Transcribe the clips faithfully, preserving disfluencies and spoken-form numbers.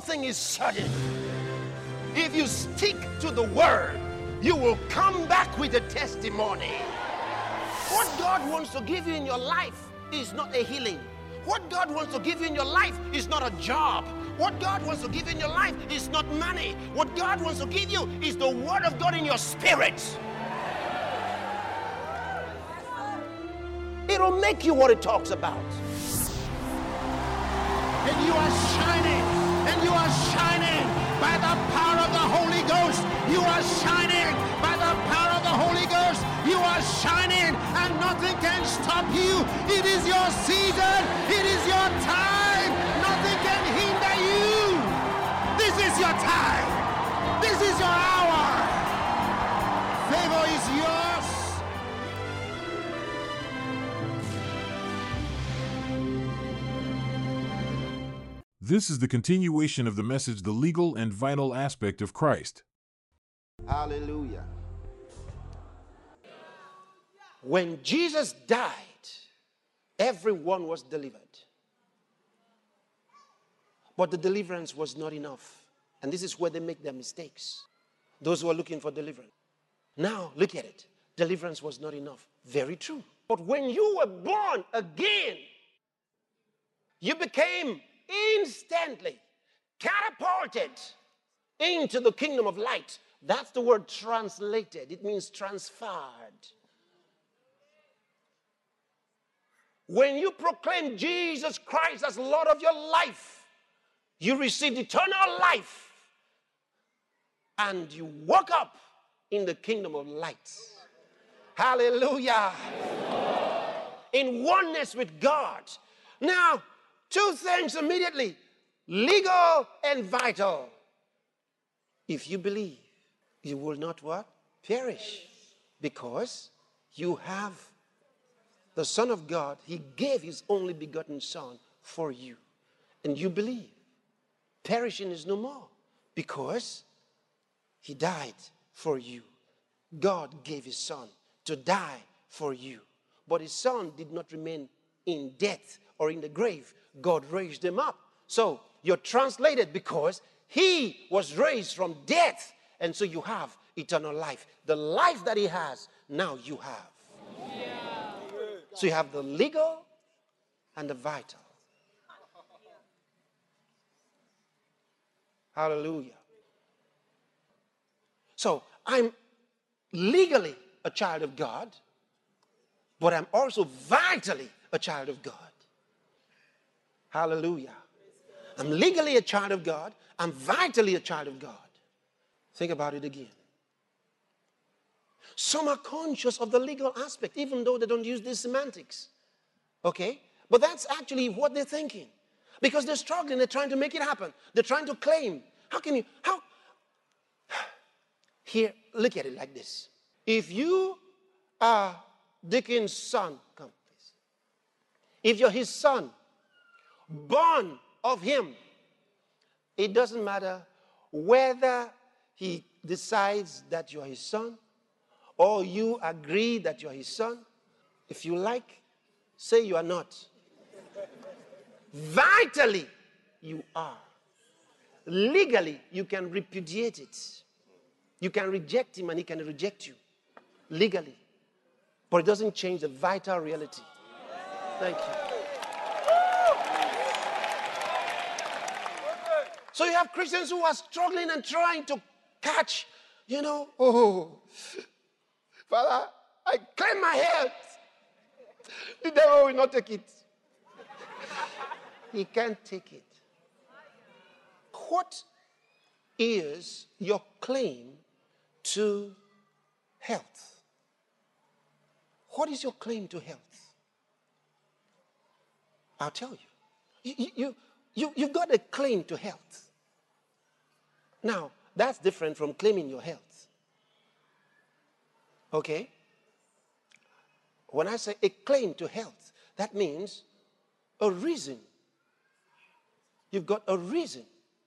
thing is sudden. If you stick to the word, you will come back with a testimony. What God wants to give you in your life is not a healing. What God wants to give you in your life is not a job. What God wants to give you in your life is not money. What God wants to give you is the word of God in your spirit. It'll make you what it talks about. And you are shining, and you are shining by the power of the Holy Ghost. You are shining by the power of the Holy Ghost. You are shining, and nothing can stop you. It is your season. It is your time. Nothing can hinder you. This is your time. This is your hour. Favor is yours. This is the continuation of the message, The Legal and Vital Aspect of Christ. Hallelujah. When Jesus died, everyone was delivered. But the deliverance was not enough. And this is where they make their mistakes. Those who are looking for deliverance. Now, look at it. Deliverance was not enough. Very true. But when you were born again, you became instantly catapulted into the kingdom of light. That's the word translated. It means transferred. When you proclaim Jesus Christ as Lord of your life, you received eternal life. And you woke up in the kingdom of light. Hallelujah. In oneness with God. Now, two things immediately. Legal and vital. If you believe, you will not what? Perish. Because you have the Son of God. He gave his only begotten Son for you. And you believe. Perishing is no more. Because he died for you. God gave his Son to die for you. But his Son did not remain in death or in the grave. God raised him up. So you're translated because he was raised from death. And so you have eternal life. The life that he has, now you have. Yeah. So you have the legal and the vital. Hallelujah. So I'm legally a child of God, but I'm also vitally a child of God. Hallelujah. I'm legally a child of God. I'm vitally a child of God. Think about it again. Some are conscious of the legal aspect, even though they don't use these semantics. Okay? But that's actually what they're thinking. Because they're struggling, they're trying to make it happen. They're trying to claim. How can you, how? Here, look at it like this. If you are Dickens' son, come please. If you're his son, born of him, it doesn't matter whether he decides that you're his son or you agree that you're his son. If you like, say you are not. Vitally, you are. Legally, you can repudiate it. You can reject him and he can reject you. Legally. But it doesn't change the vital reality. Thank you. So you have Christians who are struggling and trying to catch, you know, oh, Father, I claim my health. The devil will not take it. He can't take it. What is your claim to health? What is your claim to health? I'll tell you. You, you, you, you've got a claim to health. Now, that's different from claiming your health. Okay? When I say a claim to health, that means a reason. You've got a reason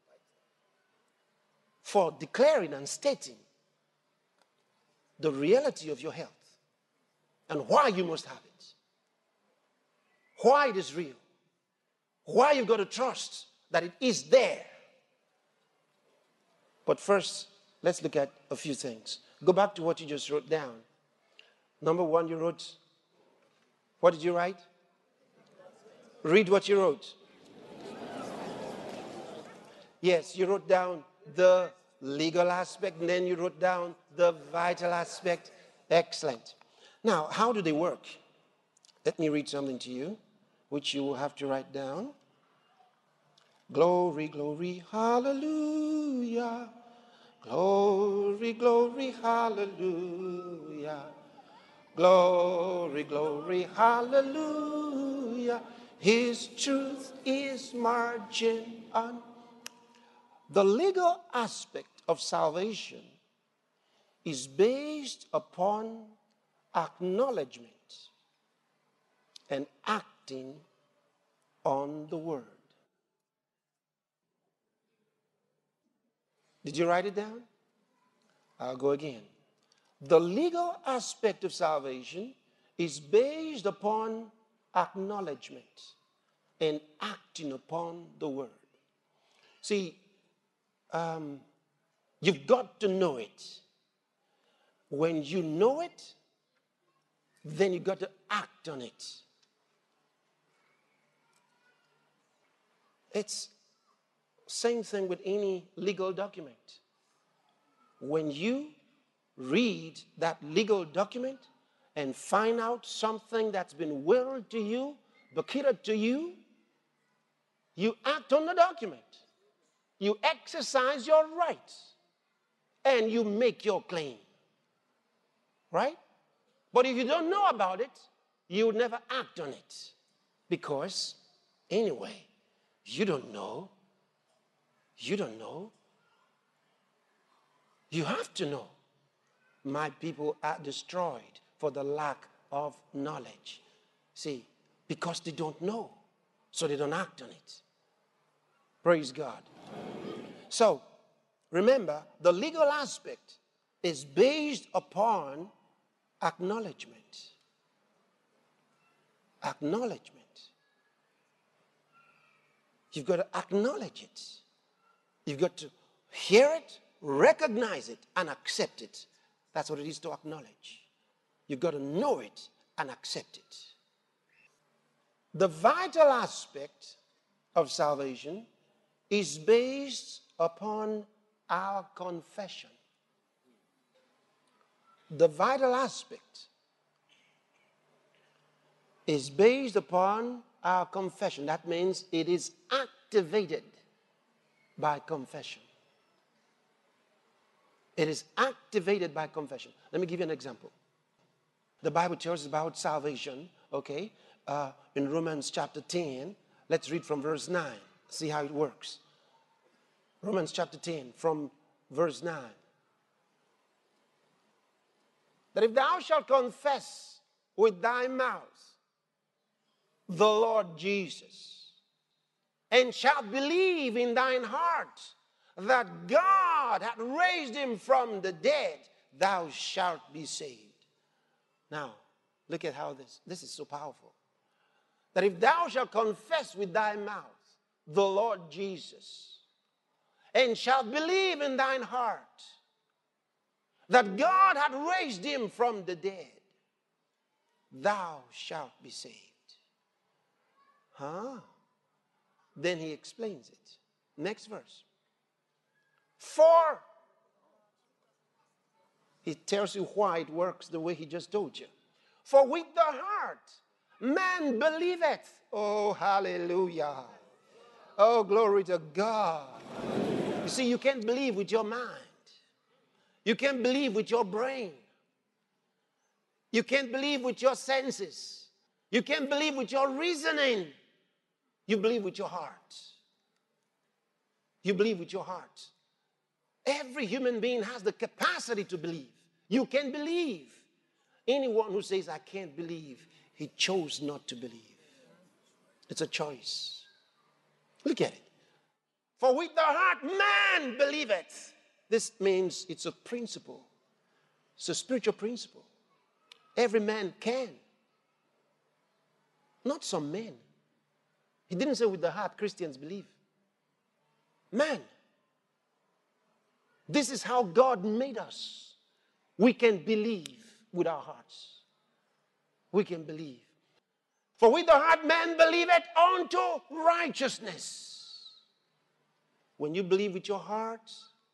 for declaring and stating the reality of your health and why you must have it. Why it is real. Why you've got to trust that it is there. But first, let's look at a few things. Go back to what you just wrote down. Number one, you wrote, what did you write? Read what you wrote. Yes, you wrote down the legal aspect, and then you wrote down the vital aspect. Excellent. Now, how do they work? Let me read something to you, which you will have to write down. Glory, glory, hallelujah. Glory, glory, hallelujah. Glory, glory, hallelujah. His truth is marching on. The legal aspect of salvation is based upon acknowledgement and acting on the word. Did you write it down? I'll go again. The legal aspect of salvation is based upon acknowledgement and acting upon the word. See, um, you've got to know it. When you know it, then you've got to act on it. It's same thing with any legal document. When you read that legal document and find out something that's been willed to you, bequeathed to you, you act on the document. You exercise your rights and you make your claim. Right? But if you don't know about it, you would never act on it. Because, anyway, you don't know. You don't know. You have to know. My people are destroyed for the lack of knowledge. See, because they don't know, so they don't act on it. Praise God. So, remember, the legal aspect is based upon acknowledgement. Acknowledgement. You've got to acknowledge it. You've got to hear it, recognize it, and accept it. That's what it is to acknowledge. You've got to know it and accept it. The vital aspect of salvation is based upon our confession. The vital aspect is based upon our confession. That means it is activated by confession. It is activated by confession. Let me give you an example. The Bible tells us about salvation, okay, uh, in Romans chapter ten. Let's read from verse nine. See how it works. Romans chapter ten, from verse nine. That if thou shalt confess with thy mouth the Lord Jesus, and shalt believe in thine heart that God hath raised him from the dead, thou shalt be saved. Now, look at how this, this is so powerful. That if thou shalt confess with thy mouth the Lord Jesus, and shalt believe in thine heart that God hath raised him from the dead, thou shalt be saved. Huh? Then he explains it. Next verse. For, he tells you why it works the way he just told you. For with the heart man believeth. Oh, hallelujah. Oh, glory to God. You see, you can't believe with your mind. You can't believe with your brain. You can't believe with your senses. You can't believe with your reasoning. You believe with your heart. You believe with your heart. Every human being has the capacity to believe. You can believe. Anyone who says, I can't believe, he chose not to believe. It's a choice. Look at it. For with the heart man believeth. This means it's a principle. It's a spiritual principle. Every man can. Not some men. He didn't say with the heart Christians believe. Man. This is how God made us. We can believe with our hearts. We can believe. For with the heart man believeth unto righteousness. When you believe with your heart,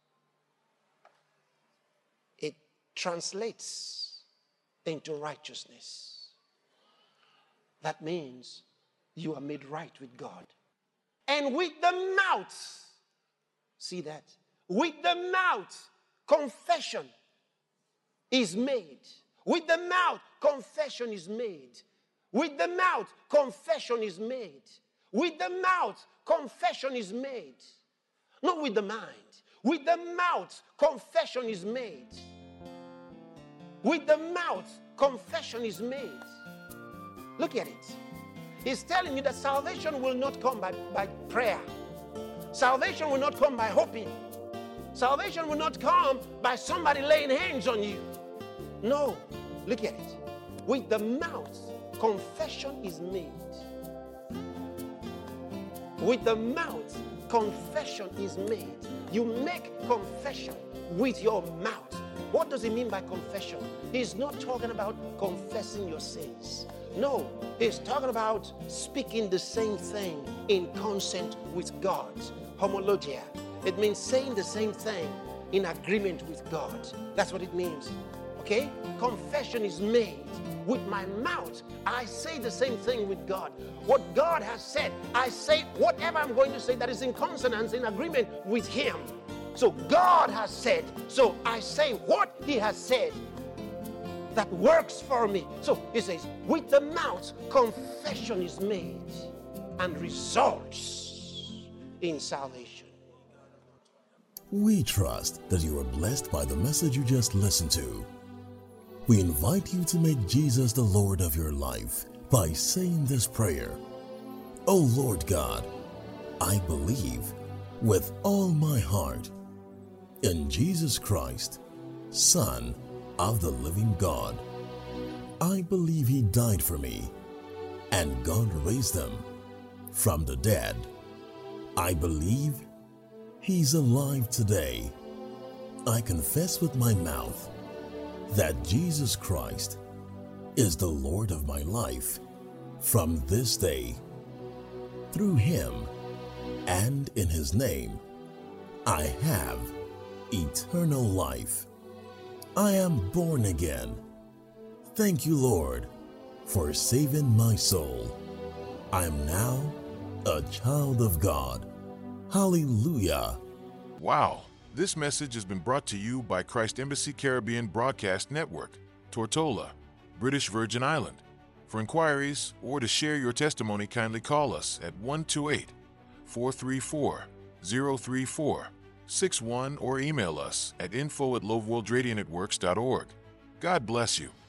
it translates into righteousness. That means you are made right with God. And with the mouth, see that? With the mouth, confession is made. With the mouth, confession is made. With the mouth, confession is made. With the mouth, confession is made. Not with the mind. With the mouth, confession is made. With the mouth, confession is made. Look at it. He's telling you that salvation will not come by, by prayer. Salvation will not come by hoping. Salvation will not come by somebody laying hands on you. No. Look at it. With the mouth, confession is made. With the mouth, confession is made. You make confession with your mouth. What does he mean by confession? He's not talking about confessing your sins. No, he's talking about speaking the same thing in consent with God. Homologia. It means saying the same thing in agreement with God. That's what it means. Okay? Confession is made. With my mouth, I say the same thing with God. What God has said, I say whatever I'm going to say that is in consonance, in agreement with Him. So God has said, so I say what He has said that works for me. So He says, with the mouth, confession is made and results in salvation. We trust that you are blessed by the message you just listened to. We invite you to make Jesus the Lord of your life by saying this prayer. O Lord God, I believe with all my heart in Jesus Christ, Son of the living God. I believe He died for me and God raised Him from the dead. I believe He's alive today. I confess with my mouth that Jesus Christ is the Lord of my life from this day. Through Him and in His name, I have eternal life. I am born again. Thank you, Lord, for saving my soul. I am now a child of God. Hallelujah. Wow. This message has been brought to you by Christ Embassy Caribbean Broadcast Network, Tortola, British Virgin Island. For inquiries or to share your testimony, kindly call us at one two eight, four three four, zero three four six one or email us at info at loveworldradionetworks dot org. God bless you.